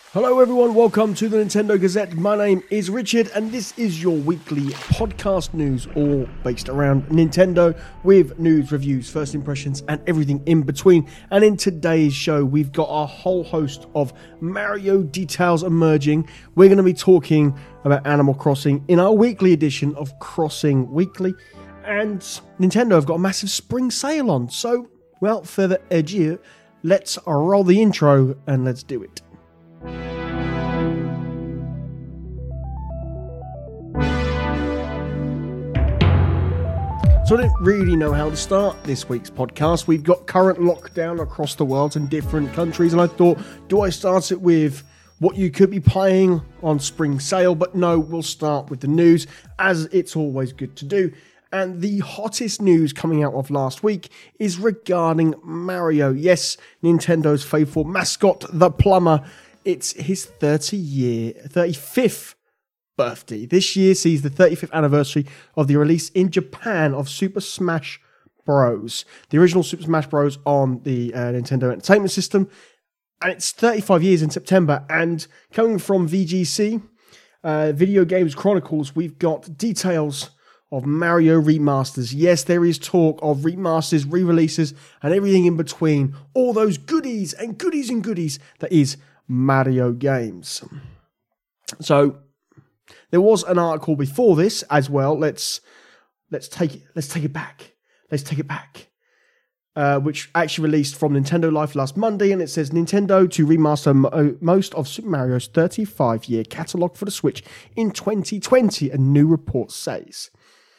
Hello everyone, welcome to the Nintendo Gazette. My name is Richard and this is your weekly podcast news, all based around Nintendo with news, reviews, first impressions and everything in between. And in today's show we've got a whole host of Mario details emerging. We're going to be talking about Animal Crossing in our weekly edition of Crossing Weekly. And Nintendo have got a massive spring sale on. So, without further ado, let's roll the intro and let's do it. So I don't really know how to start this week's podcast. We've got current lockdown across the world in different countries, and I thought, do I start it with what you could be playing on spring sale? But no, we'll start with the news, as it's always good to do. And the hottest news coming out of last week is regarding Mario. Yes, Nintendo's faithful mascot, the plumber. It's his 35th birthday. This year sees the 35th anniversary of the release in Japan of Super Smash Bros. The original Super Smash Bros. On the Nintendo Entertainment System. And it's 35 years in September. And coming from VGC, Video Games Chronicles, we've got details of Mario remasters. Yes, there is talk of remasters, re-releases, and everything in between. All those goodies and goodies and goodies that is Mario games. So there was an article before this as well. Let's take it back. Which actually released from Nintendo Life last Monday, and it says Nintendo to remaster most of Super Mario's 35-year catalog for the Switch in 2020. A new report says.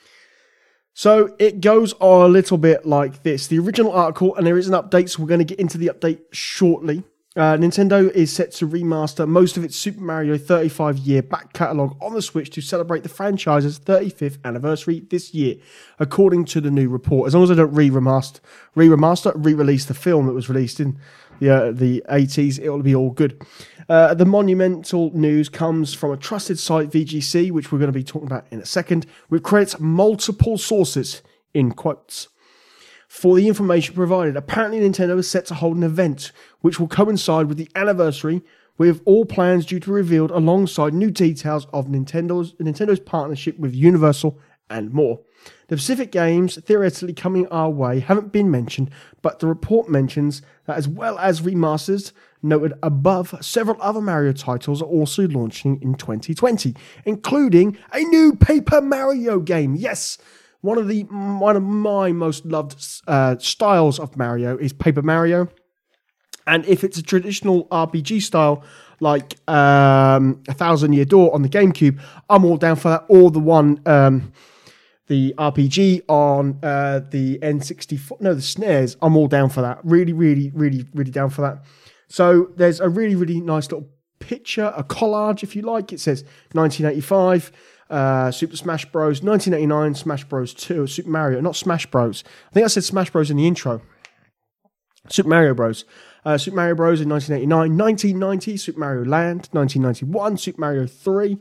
So it goes on a little bit like this. The original article, and there is an update, so we're going to get into the update shortly. Nintendo is set to remaster most of its Super Mario 35-year back catalogue on the Switch to celebrate the franchise's 35th anniversary this year, according to the new report. As long as they don't re-release the film that was released in the 80s, it'll be all good. The monumental news comes from a trusted site, VGC, which we're going to be talking about in a second, which credits multiple sources in quotes for the information provided. Apparently, Nintendo is set to hold an event which will coincide with the anniversary, with all plans due to be revealed alongside new details of Nintendo's partnership with Universal and more. The specific games theoretically coming our way haven't been mentioned, but the report mentions that as well as remasters noted above, several other Mario titles are also launching in 2020, including a new Paper Mario game. Yes! One of my most loved styles of Mario is Paper Mario. And if it's a traditional RPG style, like A Thousand Year Door on the GameCube, I'm all down for that. Or the one, the RPG on the N64, no, the SNES, I'm all down for that. Really, really, really, really down for that. So there's a really, really nice little picture, a collage, if you like. It says 1985. Super Smash Bros. 1989, Smash Bros. 2, Super Mario, not Smash Bros. I think I said Smash Bros. In the intro. Super Mario Bros. Super Mario Bros. In 1989, 1990, Super Mario Land, 1991, Super Mario 3,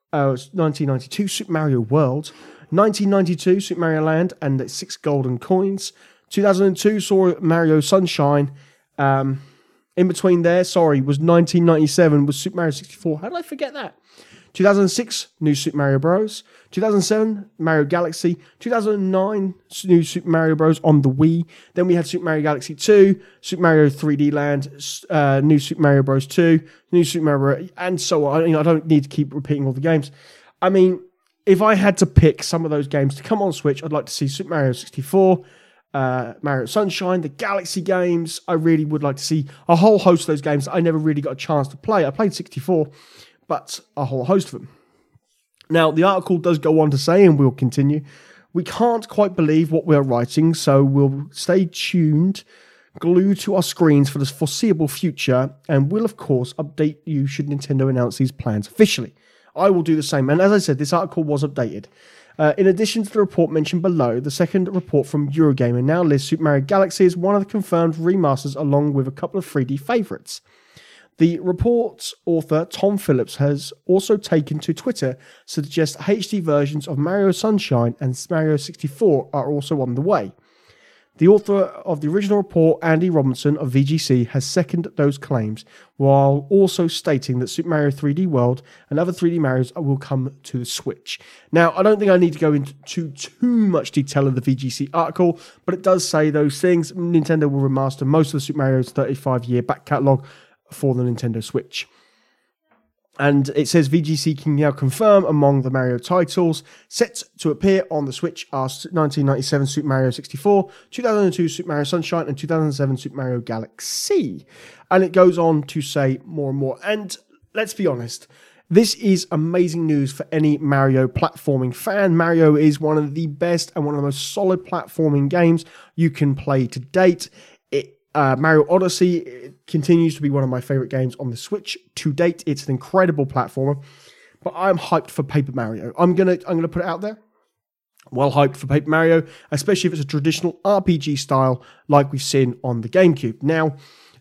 1992, Super Mario World, 1992, Super Mario Land and its 6 golden coins, 2002 saw Mario Sunshine, in between there, was 1997, was Super Mario 64. How did I forget that? 2006, New Super Mario Bros. 2007, Mario Galaxy. 2009, New Super Mario Bros. On the Wii. Then we had Super Mario Galaxy 2, Super Mario 3D Land, New Super Mario Bros. 2, New Super Mario, and so on. I don't need to keep repeating all the games. I mean, if I had to pick some of those games to come on Switch, I'd like to see Super Mario 64, Mario Sunshine, the Galaxy games. I really would like to see a whole host of those games that I never really got a chance to play. I played 64. But a whole host of them. Now, the article does go on to say, and we'll continue, we can't quite believe what we're writing, so we'll stay tuned, glued to our screens for the foreseeable future, and will, of course, update you should Nintendo announce these plans officially. I will do the same, and as I said, this article was updated. In addition to the report mentioned below, the second report from Eurogamer now lists Super Mario Galaxy as one of the confirmed remasters, along with a couple of 3D favourites. The report's author, Tom Phillips, has also taken to Twitter to suggest HD versions of Mario Sunshine and Mario 64 are also on the way. The author of the original report, Andy Robinson of VGC, has seconded those claims, while also stating that Super Mario 3D World and other 3D Marios will come to the Switch. Now, I don't think I need to go into too much detail in the VGC article, but it does say those things. Nintendo will remaster most of the Super Mario's 35-year back catalogue for the Nintendo Switch. And it says VGC can now confirm among the Mario titles set to appear on the Switch are 1997 Super Mario 64, 2002 Super Mario Sunshine, and 2007 Super Mario Galaxy. And it goes on to say more and more. And let's be honest, this is amazing news for any Mario platforming fan. Mario is one of the best and one of the most solid platforming games you can play to date. Mario Odyssey continues to be one of my favorite games on the Switch to date. It's an incredible platformer, but I'm hyped for Paper Mario. I'm gonna put it out there. Well hyped for Paper Mario, especially if it's a traditional RPG style like we've seen on the GameCube. Now,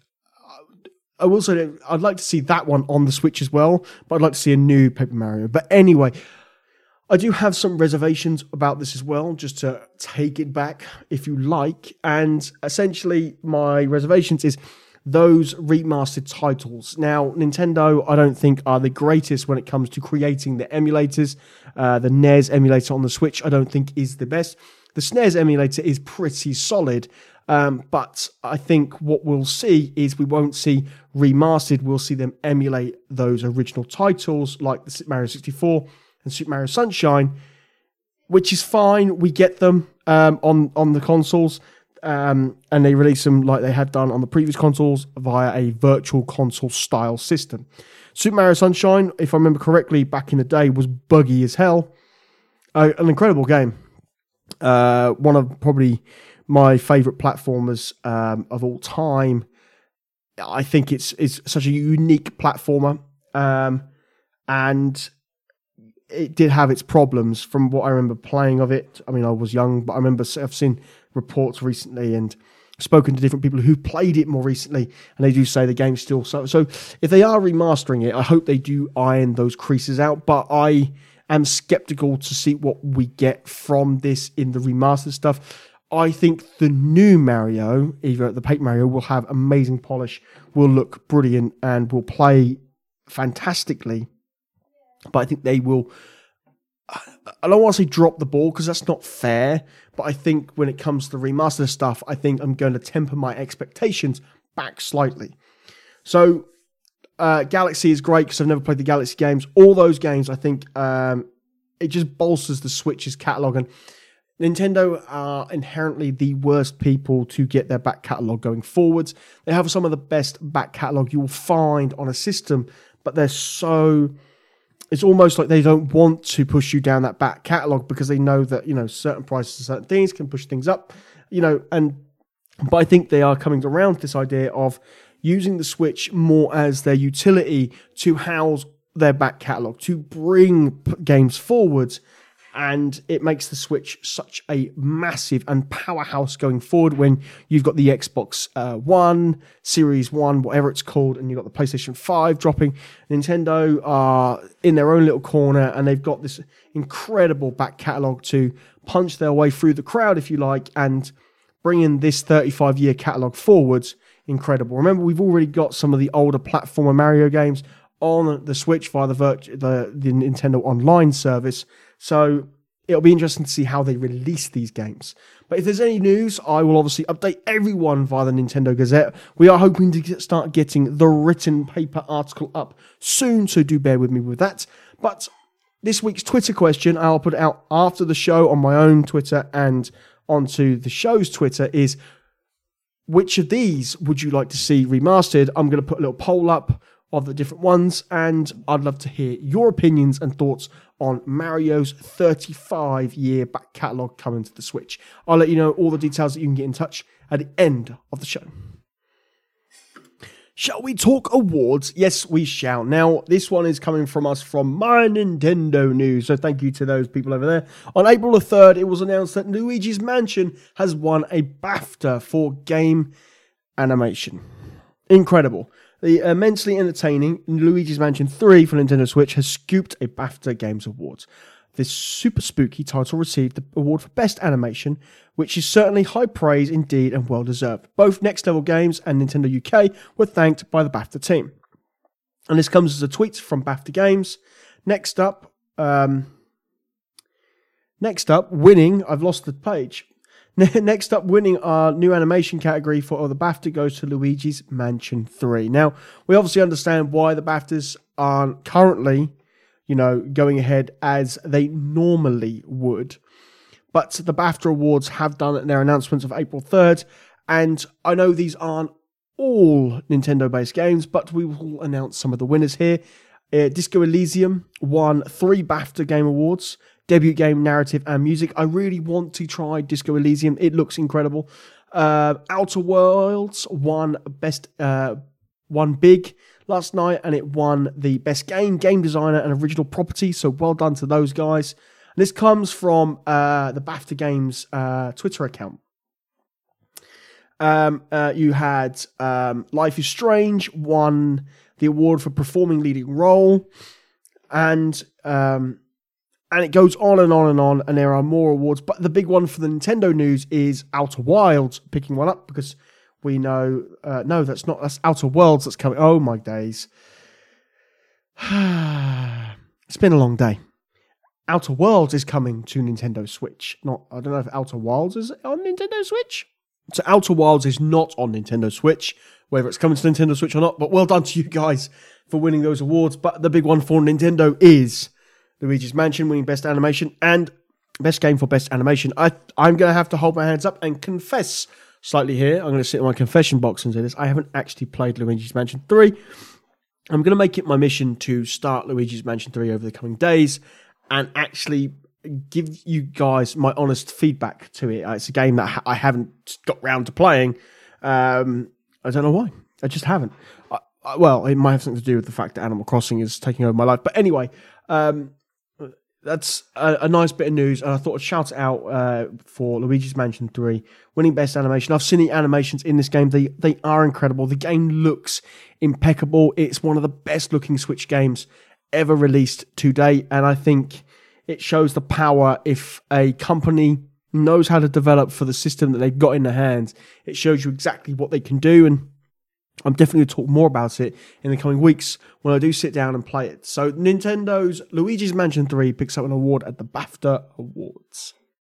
I will say that I'd like to see that one on the Switch as well, but I'd like to see a new Paper Mario. But anyway, I do have some reservations about this as well, just to take it back, if you like. And essentially, my reservations is those remastered titles. Now, Nintendo, I don't think, are the greatest when it comes to creating the emulators. The NES emulator on the Switch, I don't think, is the best. The SNES emulator is pretty solid, but I think what we'll see is we won't see remastered. We'll see them emulate those original titles, like the Super Mario 64 and Super Mario Sunshine, which is fine. We get them on the consoles, and they release them like they had done on the previous consoles via a virtual console style system. Super Mario Sunshine, if I remember correctly, back in the day was buggy as hell. An incredible game. One of probably my favorite platformers of all time. I think it's such a unique platformer, and it did have its problems from what I remember playing of it. I mean, I was young, but I remember I've seen reports recently and spoken to different people who played it more recently, and they do say the game's still so. So if they are remastering it, I hope they do iron those creases out, but I am skeptical to see what we get from this in the remastered stuff. I think the new Mario, either the Paper Mario, will have amazing polish, will look brilliant, and will play fantastically. But I think they will, I don't want to say drop the ball because that's not fair, but I think when it comes to the remaster stuff, I think I'm going to temper my expectations back slightly. So Galaxy is great because I've never played the Galaxy games. All those games, I think, it just bolsters the Switch's catalogue, and Nintendo are inherently the worst people to get their back catalogue going forwards. They have some of the best back catalogue you will find on a system, but they're so... It's almost like they don't want to push you down that back catalogue because they know that, you know, certain prices of certain things can push things up, you know, but I think they are coming around to this idea of using the Switch more as their utility to house their back catalogue, to bring games forwards. And it makes the Switch such a massive and powerhouse going forward when you've got the Xbox One, Series 1, whatever it's called, and you've got the PlayStation 5 dropping. Nintendo are in their own little corner, and they've got this incredible back catalogue to punch their way through the crowd, if you like, and bringing this 35-year catalogue forwards. Incredible. Remember, we've already got some of the older platformer Mario games on the Switch via the Nintendo Online service. So it'll be interesting to see how they release these games. But if there's any news, I will obviously update everyone via the Nintendo Gazette. We are hoping to start getting the written paper article up soon, so do bear with me with that. But this week's Twitter question, I'll put it out after the show on my own Twitter and onto the show's Twitter, is which of these would you like to see remastered? I'm going to put a little poll up of the different ones, and I'd love to hear your opinions and thoughts on Mario's 35-year back catalogue coming to the Switch. I'll let you know all the details that you can get in touch at the end of the show. Shall we talk awards? Yes, we shall. Now, this one is coming from us from My Nintendo News, so thank you to those people over there. On April the 3rd, it was announced that Luigi's Mansion has won a BAFTA for game animation. Incredible. The immensely entertaining Luigi's Mansion 3 for Nintendo Switch has scooped a BAFTA Games Awards. This super spooky title received the award for Best Animation, which is certainly high praise indeed and well deserved. Both Next Level Games and Nintendo UK were thanked by the BAFTA team. And this comes as a tweet from BAFTA Games. Next up, winning, I've lost the page. Next up, winning our new animation category for the BAFTA goes to Luigi's Mansion 3. Now, we obviously understand why the BAFTAs aren't currently, going ahead as they normally would. But the BAFTA Awards have done their announcements of April 3rd, and I know these aren't all Nintendo-based games, but we will announce some of the winners here. Disco Elysium won 3 BAFTA Game Awards, Debut Game, Narrative, and Music. I really want to try Disco Elysium. It looks incredible. Outer Worlds won big last night, and it won the Best Game, Game Designer, and Original Property, so well done to those guys. And this comes from the BAFTA Games Twitter account. You had Life is Strange won the award for performing leading role, and it goes on and on and on, and there are more awards. But the big one for the Nintendo news is Outer Wilds picking one up, because we know that's Outer Worlds that's coming. Oh my days. It's been a long day. Outer Worlds is coming to Nintendo Switch. I don't know if Outer Wilds is on Nintendo Switch. So Outer Wilds is not on Nintendo Switch, whether it's coming to Nintendo Switch or not, but well done to you guys for winning those awards. But the big one for Nintendo is Luigi's Mansion winning Best Animation and Best Game for Best Animation. I'm going to have to hold my hands up and confess slightly here. I'm going to sit in my confession box and say this. I haven't actually played Luigi's Mansion 3. I'm going to make it my mission to start Luigi's Mansion 3 over the coming days and actually give you guys my honest feedback to it. It's a game that I haven't got round to playing. I don't know why. I just haven't. Well, it might have something to do with the fact that Animal Crossing is taking over my life. But anyway, that's a nice bit of news, and I thought I'd shout it out for Luigi's Mansion 3 winning Best Animation. I've seen the animations in this game. They are incredible. The game looks impeccable. It's one of the best looking Switch games ever released to date, and I think it shows the power if a company knows how to develop for the system that they've got in their hands. It shows you exactly what they can do, and I'm definitely going to talk more about it in the coming weeks when I do sit down and play it. So Nintendo's Luigi's Mansion 3 picks up an award at the BAFTA Awards.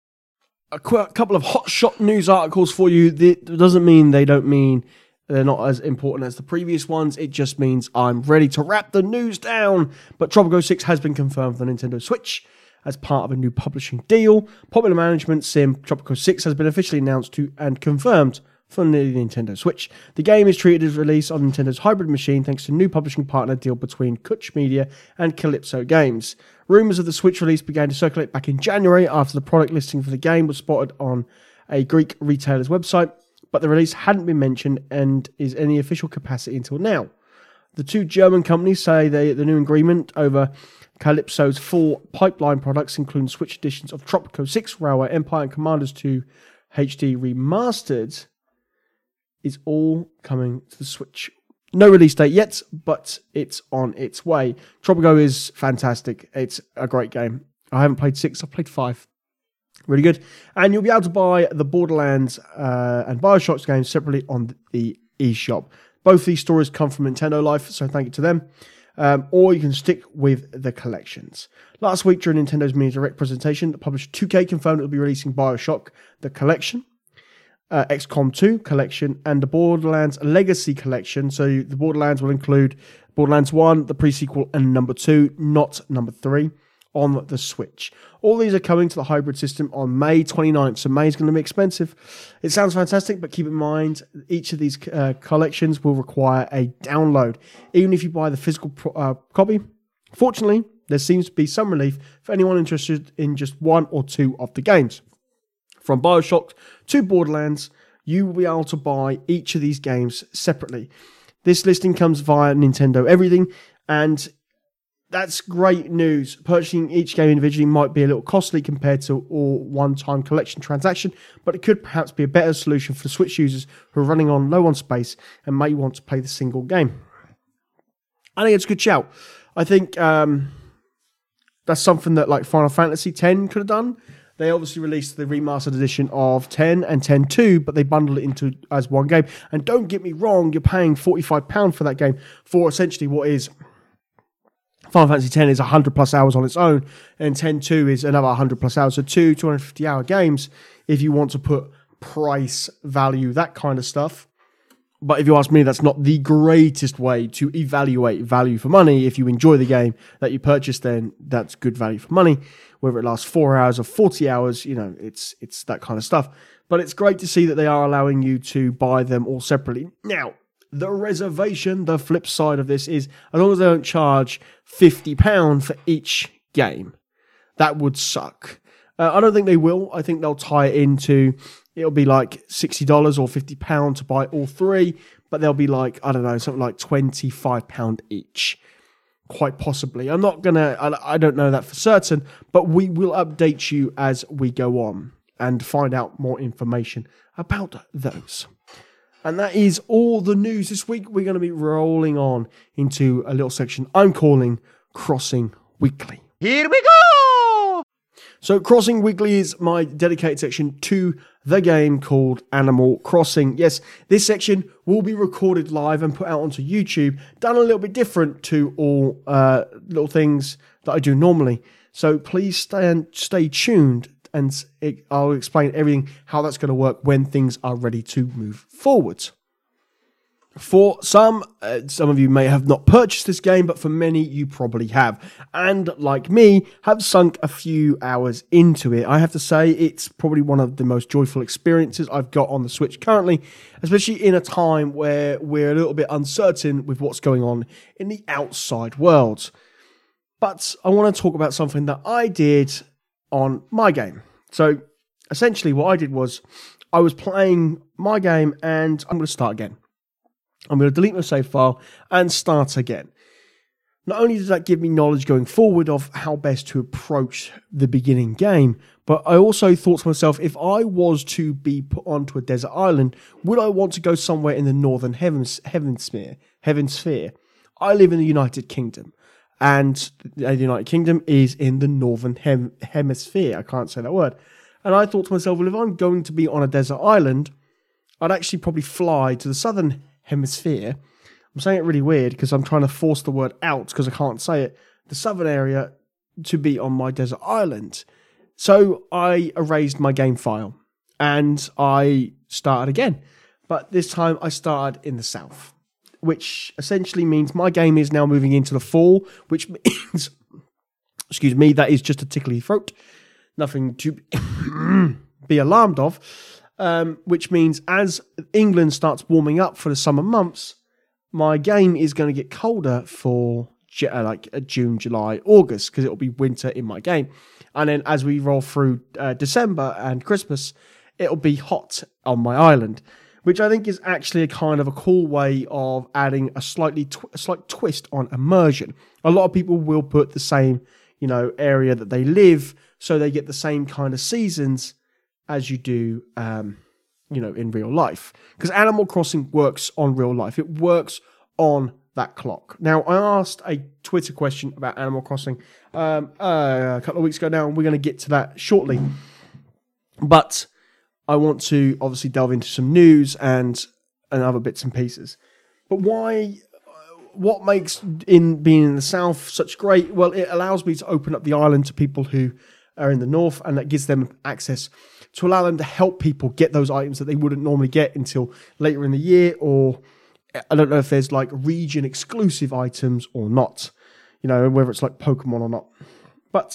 A couple of hotshot news articles for you. That doesn't mean they're not as important as the previous ones. It just means I'm ready to wrap the news down. But Tropico 6 has been confirmed for the Nintendo Switch as part of a new publishing deal. Popular management sim Tropico 6 has been officially announced and confirmed for the Nintendo Switch. The game is treated as release on Nintendo's hybrid machine thanks to a new publishing partner deal between Koch Media and Calypso Games. Rumours of the Switch release began to circulate back in January after the product listing for the game was spotted on a Greek retailer's website, but the release hadn't been mentioned and is any official capacity until now. The two German companies say the new agreement over Calypso's full pipeline products, including Switch editions of Tropico 6, Railway Empire, and Commanders 2 HD Remastered, is all coming to the Switch. No release date yet, but it's on its way. Tropico is fantastic. It's a great game. I haven't played 6, I've played 5. Really good. And you'll be able to buy the Borderlands and Bioshock games separately on the eShop. Both these stories come from Nintendo Life, so thank you to them. Or you can stick with the collections. Last week during Nintendo's Mini Direct presentation, the publisher 2K confirmed it will be releasing Bioshock, the collection, XCOM 2 collection, and the Borderlands Legacy collection. So the Borderlands will include Borderlands 1, the pre-sequel, and number 2, not number 3, on the Switch. All these are coming to the hybrid system on May 29th, so May is going to be expensive. It sounds fantastic, but keep in mind, each of these collections will require a download, even if you buy the physical copy. Fortunately, there seems to be some relief for anyone interested in just one or two of the games. From Bioshock to Borderlands, you will be able to buy each of these games separately. This listing comes via Nintendo Everything, and that's great news. Purchasing each game individually might be a little costly compared to all one-time collection transaction, but it could perhaps be a better solution for the Switch users who are running low on space and may want to play the single game. I think it's a good shout. I think That's something that like Final Fantasy X could have done. They obviously released the remastered edition of 10 and 10-2, but they bundled it into as one game. And don't get me wrong, you're paying £45 for that game for essentially what is Final Fantasy X is 100 plus hours on its own, and 10-2 is another 100 plus hours. So 250 hour games if you want to put price, value, that kind of stuff. But if you ask me, that's not the greatest way to evaluate value for money. If you enjoy the game that you purchased, then that's good value for money. Whether it lasts 4 hours or 40 hours, it's that kind of stuff. But it's great to see that they are allowing you to buy them all separately. Now, the reservation, the flip side of this is, as long as they don't charge £50 for each game, that would suck. I don't think they will. I think they'll tie it into, it'll be like $60 or £50 to buy all three, but they'll be like, I don't know, something like £25 each. Quite possibly. I don't know that for certain, but we will update you as we go on and find out more information about those. And that is all the news this week. We're going to be rolling on into a little section I'm calling Crossing Weekly. Here we go! So Crossing Weekly is my dedicated section to the game called Animal Crossing. Yes, this section will be recorded live and put out onto YouTube, done a little bit different to all little things that I do normally. So please stay tuned, and I'll explain everything, how that's going to work when things are ready to move forward. For some of you may have not purchased this game, but for many you probably have. And like me, have sunk a few hours into it. I have to say it's probably one of the most joyful experiences I've got on the Switch currently, especially in a time where we're a little bit uncertain with what's going on in the outside world. But I want to talk about something that I did on my game. So essentially what I did was I was playing my game and I'm going to start again. I'm going to delete my save file and start again. Not only does that give me knowledge going forward of how best to approach the beginning game, but I also thought to myself, if I was to be put onto a desert island, would I want to go somewhere in the northern hemisphere? I live in the United Kingdom, and the United Kingdom is in the northern hemisphere. I can't say that word. And I thought to myself, well, if I'm going to be on a desert island, I'd actually probably fly to the southern hemisphere. I'm saying it really weird because I'm trying to force the word out because I can't say it. The southern area to be on my desert island. So I erased my game file and I started again. But this time I started in the south, which essentially means my game is now moving into the fall, which means, excuse me, that is just a tickly throat. Nothing to be alarmed of. Which means as England starts warming up for the summer months, my game is going to get colder for June, July, August, because it'll be winter in my game. And then as we roll through December and Christmas, it'll be hot on my island, which I think is actually a kind of a cool way of adding a slight twist on immersion. A lot of people will put the same, area that they live, so they get the same kind of seasons as you do, in real life. Because Animal Crossing works on real life. It works on that clock. Now, I asked a Twitter question about Animal Crossing a couple of weeks ago now, and we're going to get to that shortly. But I want to obviously delve into some news and other bits and pieces. But what makes being in the south such great? Well, it allows me to open up the island to people who are in the north, and that gives them access to allow them to help people get those items that they wouldn't normally get until later in the year, or I don't know if there's like region exclusive items or not, whether it's like Pokemon or not. But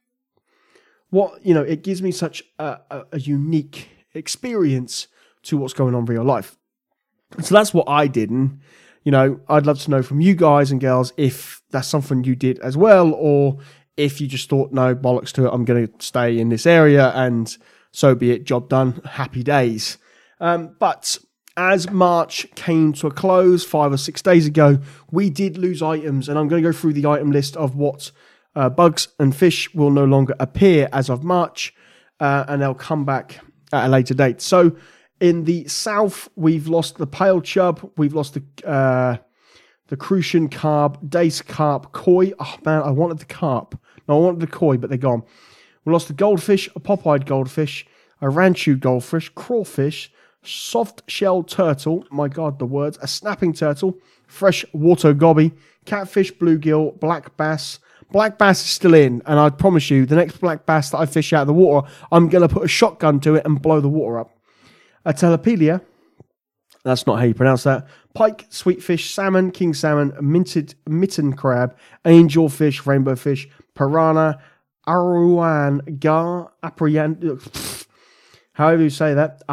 it gives me such a unique experience to what's going on in real life. So that's what I did. And, I'd love to know from you guys and girls if that's something you did as well, or if you just thought, no, bollocks to it, I'm going to stay in this area and so be it, job done, happy days. But as March came to a close 5 or 6 days ago, we did lose items, and I'm going to go through the item list of what bugs and fish will no longer appear as of March, and they'll come back at a later date. So in the south, we've lost the pale chub, we've lost the the Crucian carp, dace carp, koi. Oh man, I wanted the carp. No, I wanted the koi, but they're gone. We lost the goldfish, a pop-eyed goldfish, a ranchu goldfish, crawfish, soft-shell turtle, my God, the words, a snapping turtle, fresh water gobby, catfish, bluegill, black bass. Black bass is still in, and I promise you, the next black bass that I fish out of the water, I'm going to put a shotgun to it and blow the water up. A telepelia, that's not how you pronounce that, pike, sweetfish, salmon, king salmon, mitten crab, angelfish, rainbow fish, piranha, aruan, gar, however you say that,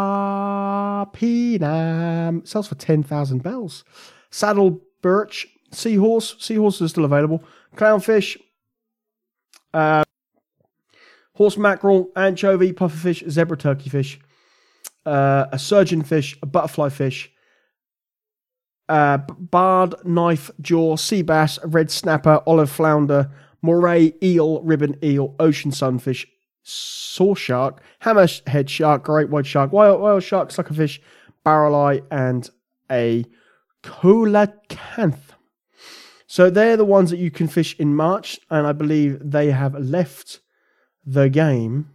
arapinam, sells for 10,000 bells. Saddle birch, seahorses are still available, clownfish, horse mackerel, anchovy, pufferfish, zebra turkeyfish, a surgeon fish, a butterfly fish, barred, knife, jaw, sea bass, red snapper, olive flounder, moray, eel, ribbon eel, ocean sunfish, saw shark, hammerhead shark, great white shark, whale shark, suckerfish, barrel eye, and a coelacanth. So they're the ones that you can fish in March, and I believe they have left the game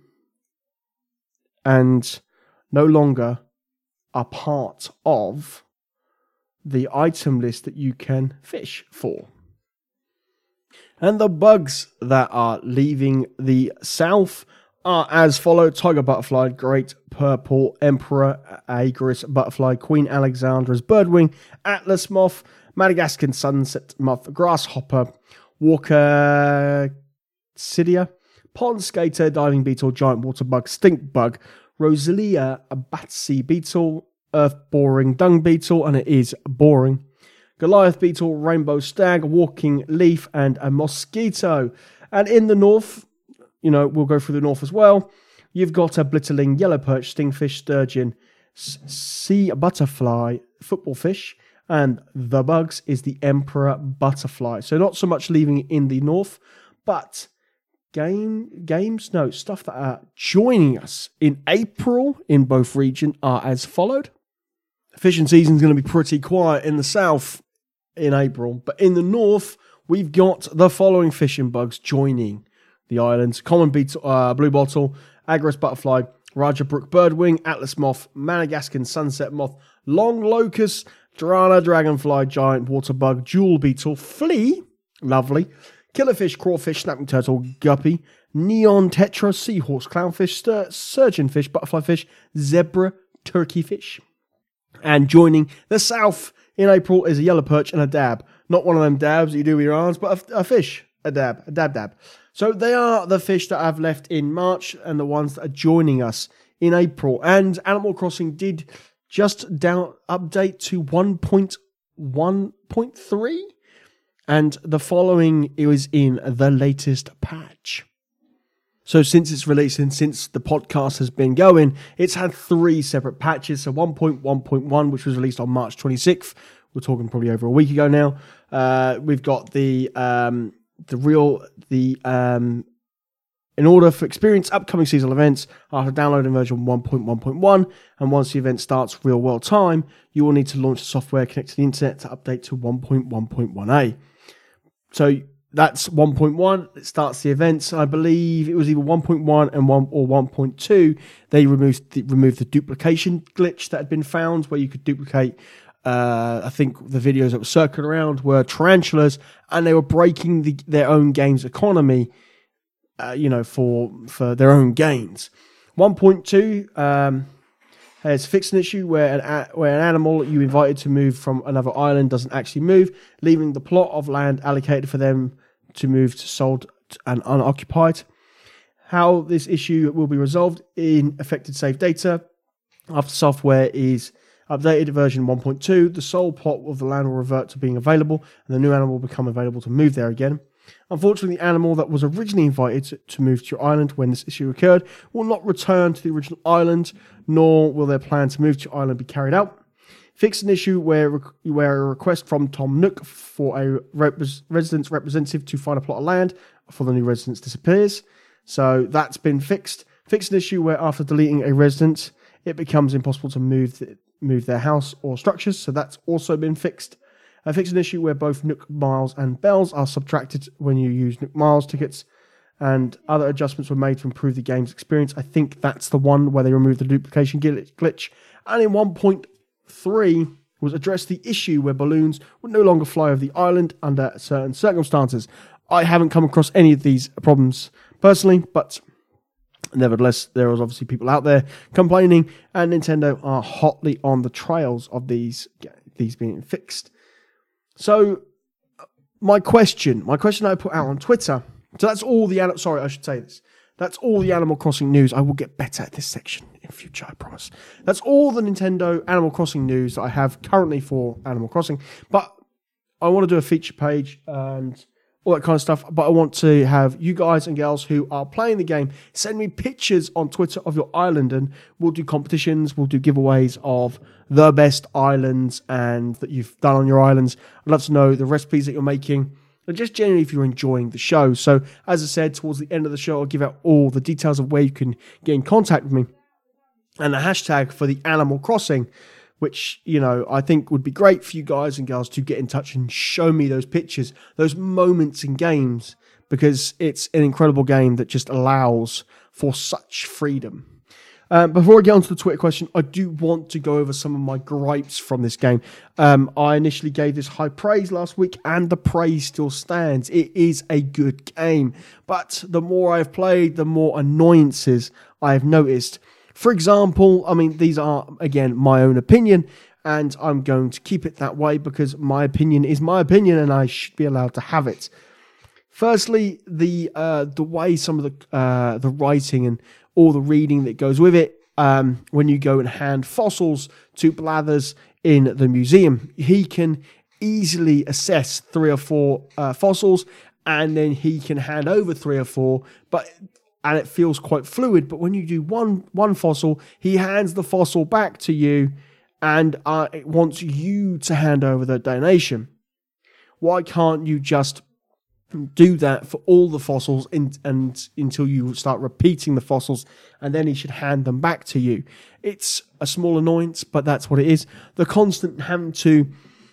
and no longer are part of the item list that you can fish for. And the bugs that are leaving the south are as follow: tiger butterfly, great purple emperor agarus butterfly, Queen Alexandra's birdwing, atlas moth, Madagascan sunset moth, grasshopper, walker cydia, pond skater, diving beetle, giant water bug, stink bug, Rosalia, a batsy beetle, earth boring dung beetle, and it is boring, Goliath beetle, rainbow stag, walking leaf, and a mosquito. And in the north, we'll go through the north as well. You've got a blitterling, yellow perch, stingfish, sturgeon, sea butterfly, football fish, and the bugs is the emperor butterfly. So not so much leaving in the north, but stuff that are joining us in April in both regions are as followed. Fishing season is going to be pretty quiet in the south in April, but in the north, we've got the following fishing bugs joining the islands: common beetle, blue bottle, agarus butterfly, Rajabrook birdwing, atlas moth, Madagascan sunset moth, long locust, Durana dragonfly, giant water bug, jewel beetle, flea, lovely, killerfish, crawfish, snapping turtle, guppy, neon tetra, seahorse, clownfish, surgeon fish, butterfly fish, zebra turkeyfish. And joining the south in April is a yellow perch and a dab. Not one of them dabs that you do with your arms, but a fish, a dab. So they are the fish that I've left in March and the ones that are joining us in April. And Animal Crossing did just update to 1.1.3. And the following is in the latest patch. So since its release and since the podcast has been going, it's had 3 separate patches. So 1.1.1, which was released on March 26th. We're talking probably over a week ago now. We've got in order for experience upcoming seasonal events after downloading version 1.1.1, and once the event starts real world time, you will need to launch the software, connect to the internet to update to 1.1.1a. So that's 1.1. It starts the events. I believe it was either 1.1 and 1.2. They removed the duplication glitch that had been found, where you could duplicate. I think the videos that were circling around were tarantulas, and they were breaking their own game's economy, for their own gains. 1.2 has fixed an issue where an animal you invited to move from another island doesn't actually move, leaving the plot of land allocated for them to move to sold and unoccupied. How this issue will be resolved in affected save data after software is updated version 1.2, the sole plot of the land will revert to being available, and the new animal will become available to move there again. Unfortunately, the animal that was originally invited to move to your island when this issue occurred will not return to the original island, nor will their plan to move to your island be carried out. Fix an issue where a request from Tom Nook for a residence representative to find a plot of land for the new residence disappears. So that's been fixed. Fix an issue where after deleting a residence, it becomes impossible to move their house or structures. So that's also been fixed. Fix an issue where both Nook Miles and Bells are subtracted when you use Nook Miles tickets, and other adjustments were made to improve the game's experience. I think that's the one where they removed the duplication glitch. And in 1.3 was address the issue where balloons would no longer fly over the island under certain circumstances. I haven't come across any of these problems personally, but nevertheless, there was obviously people out there complaining, and Nintendo are hotly on the trails of these being fixed. So, my question I put out on Twitter. So that's all the that's all the Animal Crossing news. I will get better at this section in future, I promise. That's all the Nintendo Animal Crossing news that I have currently for Animal Crossing. But I want to do a feature page and all that kind of stuff. But I want to have you guys and girls who are playing the game send me pictures on Twitter of your island, and we'll do competitions, we'll do giveaways of the best islands and that you've done on your islands. I'd love to know the recipes that you're making, and just generally if you're enjoying the show. So, as I said, towards the end of the show, I'll give out all the details of where you can get in contact with me, and the hashtag for the Animal Crossing, which, I think would be great for you guys and girls to get in touch and show me those pictures, those moments in games, because it's an incredible game that just allows for such freedom. Before I get on to the Twitter question, I do want to go over some of my gripes from this game. I initially gave this high praise last week, and the praise still stands. It is a good game, but the more I've played, the more annoyances I have noticed. For example, these are, again, my own opinion, and I'm going to keep it that way because my opinion is my opinion, and I should be allowed to have it. Firstly, the way some of the writing and all the reading that goes with it, when you go and hand fossils to Blathers in the museum, he can easily assess 3 or 4 fossils, and then he can hand over 3 or 4, and it feels quite fluid. But when you do one fossil, he hands the fossil back to you, and it wants you to hand over the donation. Why can't you just do that for all the fossils and until you start repeating the fossils, and then he should hand them back to you? It's a small annoyance, but that's what it is. The constant having to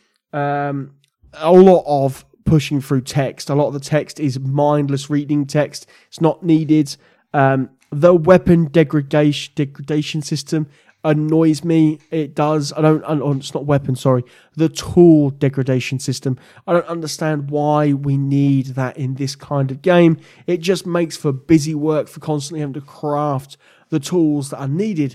a lot of pushing through text. A lot of the text is mindless reading text. It's not needed. The weapon degradation system annoys me. It does. It's not weapon, sorry. The tool degradation system. I don't understand why we need that in this kind of game. It just makes for busy work, for constantly having to craft the tools that are needed.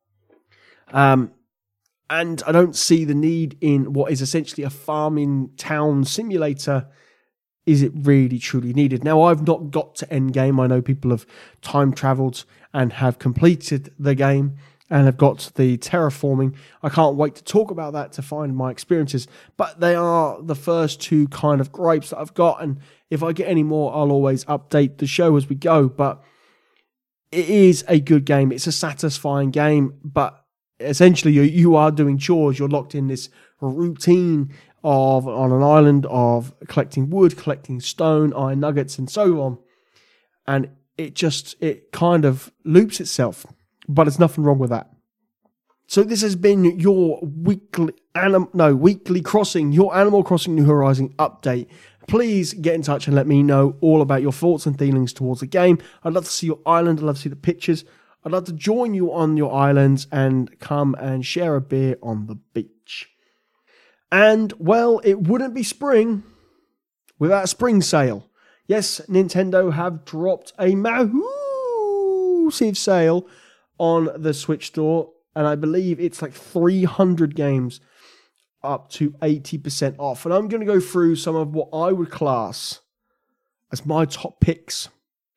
And I don't see the need in what is essentially a farming town simulator. Is it really truly needed? Now, I've not got to end game. I know people have time traveled and have completed the game and have got the terraforming. I can't wait to talk about that to find my experiences. But they are the first 2 kind of gripes that I've got. And if I get any more, I'll always update the show as we go. But it is a good game. It's a satisfying game. But essentially, you are doing chores. You're locked in this routine on an island of collecting wood, collecting stone, iron nuggets, and so on. And it kind of loops itself. But there's nothing wrong with that. So this has been your weekly Crossing, your Animal Crossing New Horizons update. Please get in touch and let me know all about your thoughts and feelings towards the game. I'd love to see your island. I'd love to see the pictures. I'd love to join you on your islands and come and share a beer on the beach. And, well, it wouldn't be spring without a spring sale. Yes, Nintendo have dropped a massive sale on the Switch store, and I believe it's like 300 games up to 80% off. And I'm going to go through some of what I would class as my top picks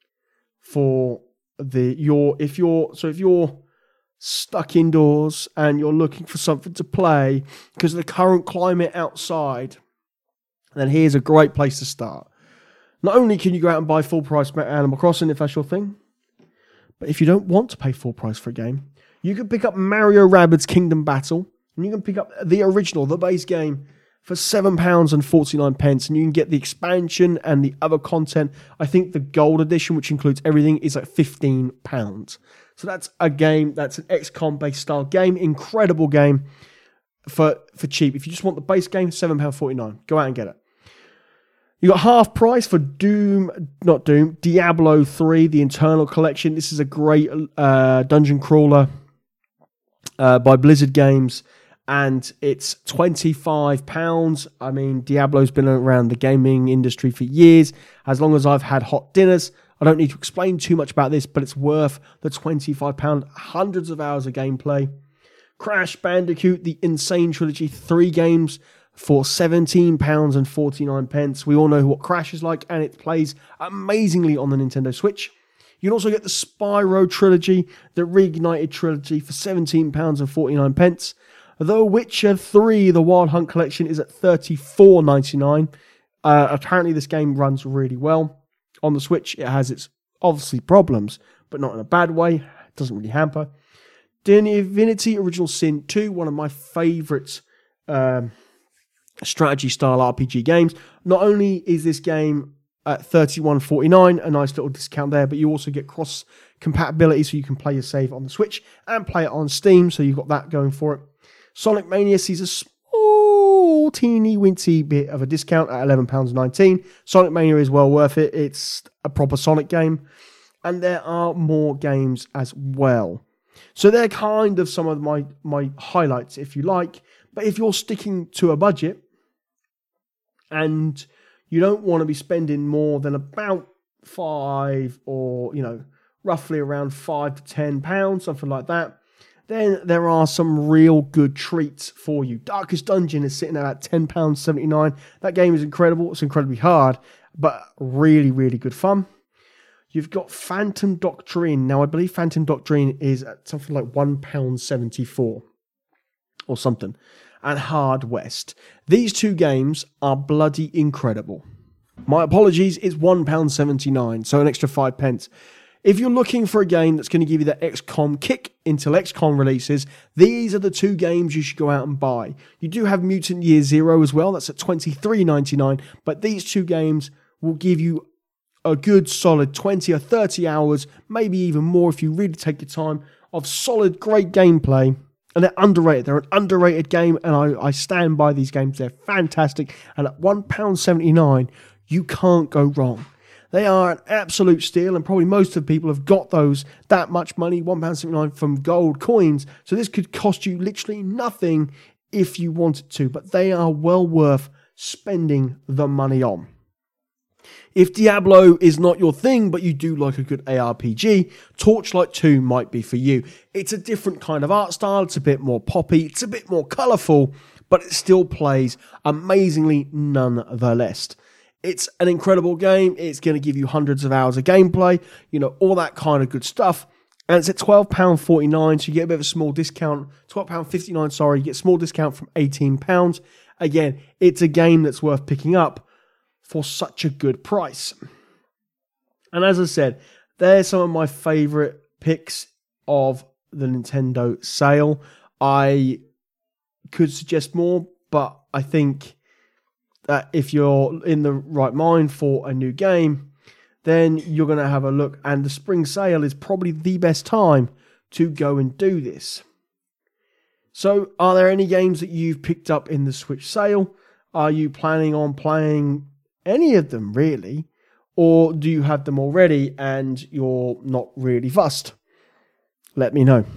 for if you're stuck indoors and you're looking for something to play because of the current climate outside, then here's a great place to start. Not only can you go out and buy full price Animal Crossing if that's your thing, but if you don't want to pay full price for a game, you can pick up Mario Rabbids Kingdom Battle, and you can pick up the original, the base game, for £7.49, and you can get the expansion and the other content. I think the gold edition, which includes everything, is like £15. So that's a game, that's an XCOM based style game, incredible game. for cheap. If you just want the base game, £7.49. Go out and get it. You got half price for Diablo 3, the Internal Collection. This is a great dungeon crawler by Blizzard Games, and it's £25. I mean, Diablo's been around the gaming industry for years. As long as I've had hot dinners, I don't need to explain too much about this, but it's worth the £25. Hundreds of hours of gameplay. Crash Bandicoot, the Insane Trilogy, 3 games for £17.49. We all know what Crash is like, and it plays amazingly on the Nintendo Switch. You can also get the Spyro Trilogy, the Reignited Trilogy for £17.49. The Witcher 3, the Wild Hunt Collection, is at $34.99. Apparently this game runs really well on the Switch. It has its obviously problems, but not in a bad way. It doesn't really hamper. Divinity Original Sin 2, one of my favourite strategy style RPG games. Not only is this game at $31.49, a nice little discount there, but you also get cross compatibility, so you can play your save on the Switch and play it on Steam, so you've got that going for it. Sonic Mania sees a small teeny wincy bit of a discount at £11.19. Sonic Mania is well worth it. It's a proper Sonic game, and there are more games as well. So they're kind of some of my highlights, if you like. But if you're sticking to a budget and you don't want to be spending more than about roughly around £5 to £10, something like that, then there are some real good treats for you. Darkest Dungeon is sitting at £10.79. That game is incredible. It's incredibly hard, but really, really good fun. You've got Phantom Doctrine. Now, I believe Phantom Doctrine is at something like £1.74 or something. And Hard West. These two games are bloody incredible. My apologies, it's £1.79, so an extra 5 pence. If you're looking for a game that's going to give you the XCOM kick until XCOM releases, these are the two games you should go out and buy. You do have Mutant Year Zero as well, that's at £23.99, but these two games will give you a good solid 20 or 30 hours, maybe even more if you really take your time, of solid, great gameplay. And they're underrated. They're an underrated game, and I stand by these games. They're fantastic. And at £1.79, you can't go wrong. They are an absolute steal, and probably most of the people have got that much money, £1.79 from gold coins. So this could cost you literally nothing if you wanted to, but they are well worth spending the money on. If Diablo is not your thing, but you do like a good ARPG, Torchlight 2 might be for you. It's a different kind of art style, it's a bit more poppy, it's a bit more colourful, but it still plays amazingly nonetheless. It's an incredible game, it's going to give you hundreds of hours of gameplay, all that kind of good stuff. And it's at £12.49, so you get a bit of a small discount, £12.59, sorry, you get a small discount from £18. Again, it's a game that's worth picking up for such a good price. And as I said, they're some of my favourite picks of the Nintendo sale. I could suggest more, but I think that if you're in the right mind for a new game, then you're going to have a look, and the spring sale is probably the best time to go and do this. So, are there any games that you've picked up in the Switch sale? Are you planning on playing any of them, really? Or do you have them already and you're not really fussed? Let me know.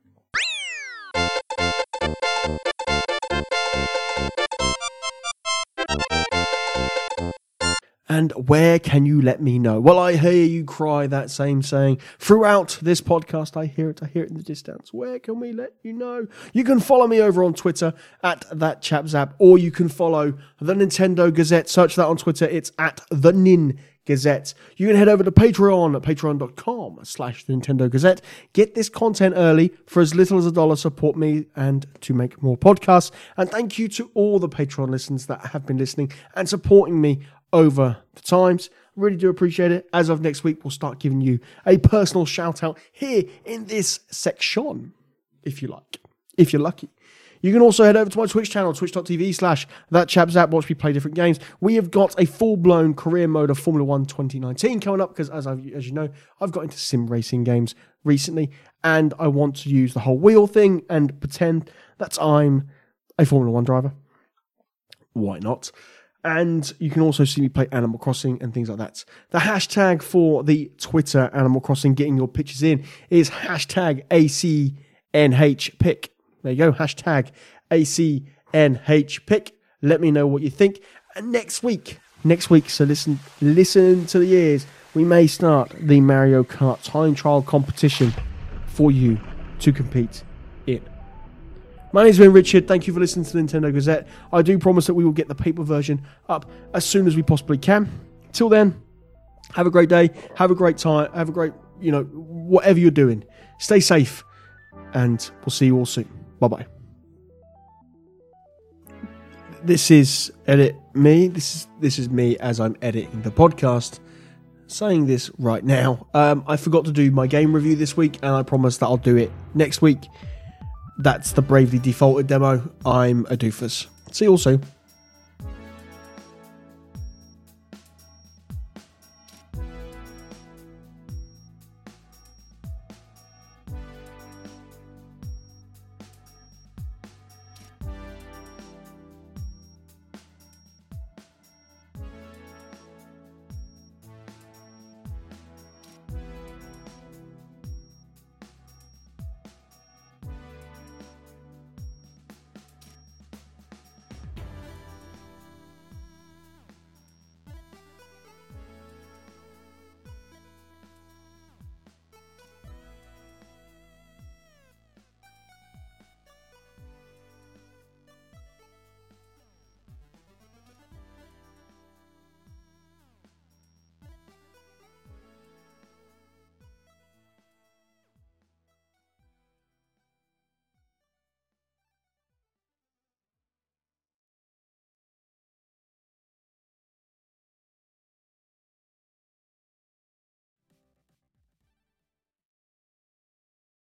And where can you let me know? Well, I hear you cry that same saying throughout this podcast. I hear it in the distance. Where can we let you know? You can follow me over on Twitter at ThatChapZap, or you can follow the Nintendo Gazette. Search that on Twitter. It's at the Nin Gazette. You can head over to Patreon at patreon.com/Nintendo Gazette. Get this content early for as little as $1. Support me and to make more podcasts. And thank you to all the Patreon listeners that have been listening and supporting me over the times. Really do appreciate it. As of next week, we'll start giving you a personal shout out here in this section, if you like, if you're lucky. You can also head over to my Twitch channel, twitch.tv/ThatChapZap, watch me play different games. We have got a full-blown career mode of Formula 1 2019 coming up, because as you know, I've got into sim racing games recently, and I want to use the whole wheel thing and pretend that I'm a Formula 1 driver. Why not? And you can also see me play Animal Crossing and things like that. The hashtag for the Twitter Animal Crossing, getting your pictures in, is hashtag ACNHPick. There you go, hashtag ACNHPick. Let me know what you think. And next week, so listen to the ears, we may start the Mario Kart time trial competition for you to compete in. My name's been Richard. Thank you for listening to the Nintendo Gazette. I do promise that we will get the paper version up as soon as we possibly can. Till then, have a great day. Have a great time. Have a great, whatever you're doing. Stay safe. And we'll see you all soon. Bye-bye. This is Edit Me. This is me as I'm editing the podcast. Saying this right now. I forgot to do my game review this week, and I promise that I'll do it next week. That's the Bravely Defaulted demo. I'm a doofus. See you all soon.